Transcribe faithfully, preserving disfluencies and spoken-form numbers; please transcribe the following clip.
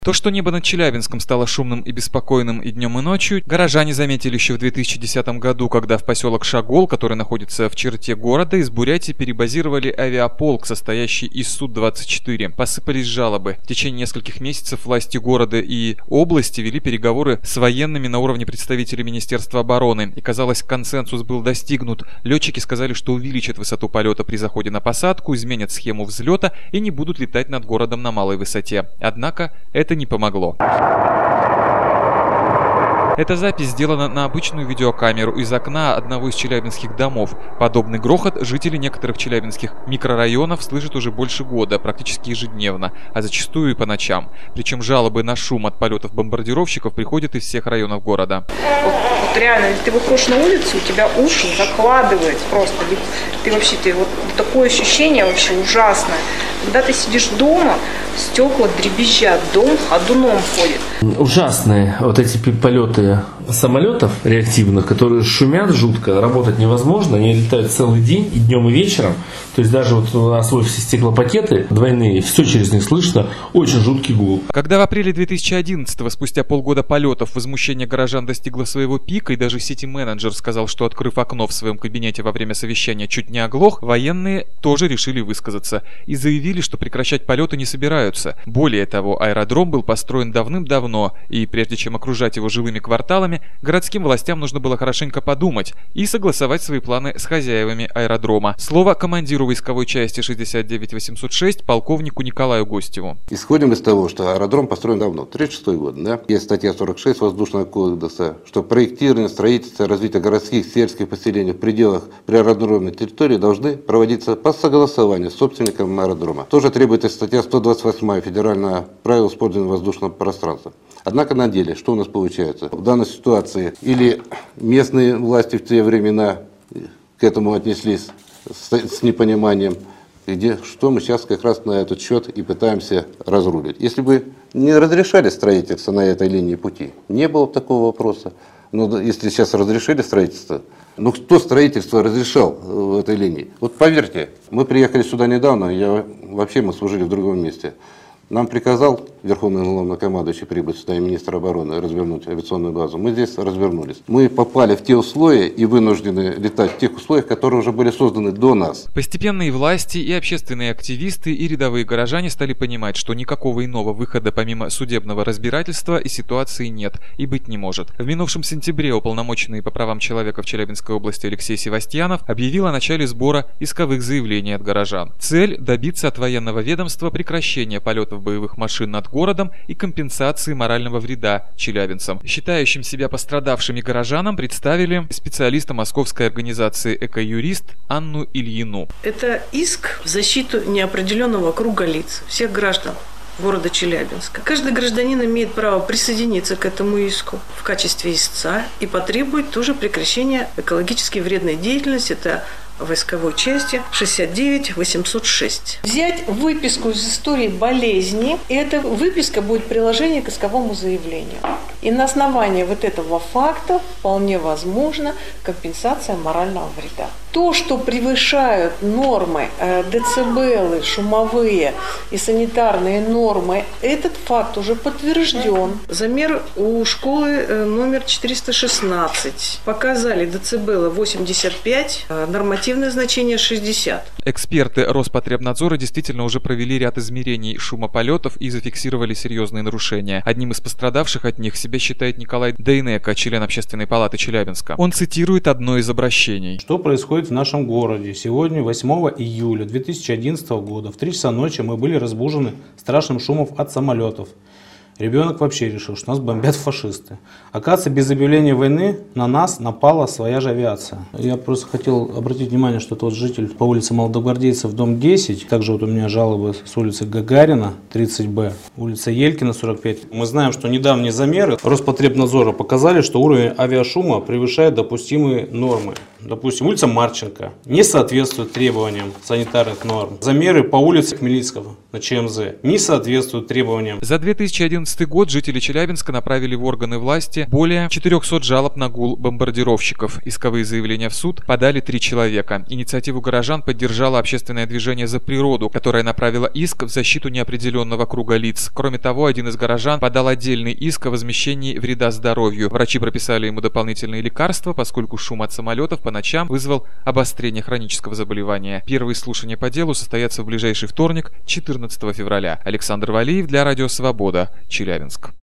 То, что небо над Челябинском стало шумным и беспокойным и днем, и ночью, горожане заметили еще в две тысячи десятом году, когда в поселок Шагол, который находится в черте города, из Бурятии перебазировали авиаполк, состоящий из Су двадцать четыре. Посыпались жалобы. В течение нескольких месяцев власти города и области вели переговоры с военными на уровне представителей Министерства обороны. И, казалось, консенсус был достигнут. Летчики сказали, что увеличат высоту полета при заходе на посадку, изменят схему взлета и не будут летать над городом на малой высоте. Однако это не помогло. Эта запись сделана на обычную видеокамеру из окна одного из челябинских домов. Подобный грохот жители некоторых челябинских микрорайонов слышат уже больше года, практически ежедневно, а зачастую и по ночам. Причем жалобы на шум от полетов бомбардировщиков приходят из всех районов города. Вот, вот реально, если ты выходишь на улицу, у тебя уши закладывает просто. Ты вообще, ты, вот такое ощущение вообще ужасное. Когда ты сидишь дома, стекла дребезжат, дом ходуном ходит. Ужасные вот эти полеты самолетов реактивных, которые шумят жутко, работать невозможно, они летают целый день и днем, и вечером. То есть даже вот у нас в офисе стеклопакеты двойные, все через них слышно, очень жуткий гул. Когда в апреле две тысячи одиннадцатого, спустя полгода полетов, возмущение горожан достигло своего пика, и даже сити-менеджер сказал, что, открыв окно в своем кабинете во время совещания, чуть не оглох, военные тоже решили высказаться и заявили, что прекращать полеты не собираются. Более того, аэродром был построен давным-давно, и прежде чем окружать его жилыми кварталами, городским властям нужно было хорошенько подумать и согласовать свои планы с хозяевами аэродрома. Слово командиру войсковой части шестьдесят девять восемьсот шесть полковнику Николаю Гостеву. Исходим из того, что аэродром построен давно, тридцать шестой год, да? Есть статья сорок шесть Воздушного кодекса, что проектирование, строительство, развитие городских, сельских поселений в пределах приаэродромной территории должны проводиться по согласованию с собственником аэродрома. Тоже требует и статья сто двадцать восемь Федерального правила использования воздушного пространства. Однако на деле, что у нас получается? В данной ситуации или местные власти в те времена к этому отнеслись с, с непониманием, где, что мы сейчас как раз на этот счет и пытаемся разрулить. Если бы не разрешали строительство на этой линии пути, не было бы такого вопроса. Но если сейчас разрешили строительство, ну кто строительство разрешал в этой линии? Вот поверьте, мы приехали сюда недавно, я, вообще мы служили в другом месте. Нам приказал Верховный главнокомандующий прибыть сюда и министр обороны развернуть авиационную базу. Мы здесь развернулись. Мы попали в те условия и вынуждены летать в тех условиях, которые уже были созданы до нас. Постепенно и власти, и общественные активисты, и рядовые горожане стали понимать, что никакого иного выхода помимо судебного разбирательства и ситуации нет и быть не может. В минувшем сентябре уполномоченный по правам человека в Челябинской области Алексей Севастьянов объявил о начале сбора исковых заявлений от горожан. Цель – добиться от военного ведомства прекращения полетов боевых машин над городом и компенсации морального вреда челябинцам. Считающим себя пострадавшими горожанам представили специалиста московской организации «Эко-юрист» Анну Ильину. Это иск в защиту неопределенного круга лиц, всех граждан города Челябинска. Каждый гражданин имеет право присоединиться к этому иску в качестве истца и потребует тоже прекращения экологически вредной деятельности. Это войсковой части шестьдесят девять восемьсот шесть. Взять выписку из истории болезни, и эта выписка будет приложение к исковому заявлению. И на основании вот этого факта вполне возможна компенсация морального вреда. То, что превышают нормы, э, децибелы, шумовые и санитарные нормы, этот факт уже подтвержден. Замер у школы э, номер четыреста шестнадцать. Показали децибелы восемьдесят пять, э, нормативное значение шестьдесят. Эксперты Роспотребнадзора действительно уже провели ряд измерений шумополетов и зафиксировали серьезные нарушения. Одним из пострадавших от них себя считает Николай Дейнеко, член Общественной палаты Челябинска. Он цитирует одно из обращений. Что происходит в нашем городе? Сегодня, восьмого июля две тысячи одиннадцатого года, в три часа ночи мы были разбужены страшным шумом от самолетов. Ребенок вообще решил, что нас бомбят фашисты. Оказывается, без объявления войны на нас напала своя же авиация. Я просто хотел обратить внимание, что тот житель по улице Молодогвардейцев, дом десять, также вот у меня жалобы с улицы Гагарина, тридцать Б, улица Елькина, сорок пять. Мы знаем, что недавние замеры Роспотребнадзора показали, что уровень авиашума превышает допустимые нормы. допустим, улица Марченко не соответствует требованиям санитарных норм. Замеры по улице Хмельницкого на ЧМЗ не соответствуют требованиям. За две тысячи одиннадцатый год жители Челябинска направили в органы власти более четырехсот жалоб на гул бомбардировщиков. Исковые заявления в суд подали три человека. Инициативу горожан поддержало общественное движение «За природу», которое направило иск в защиту неопределенного круга лиц. Кроме того, один из горожан подал отдельный иск о возмещении вреда здоровью. Врачи прописали ему дополнительные лекарства, поскольку шум от самолетов по ночам вызвал обострение хронического заболевания. Первые слушания по делу состоятся в ближайший вторник, четырнадцатого февраля. Александр Валиев для Радио Свобода, Челябинск.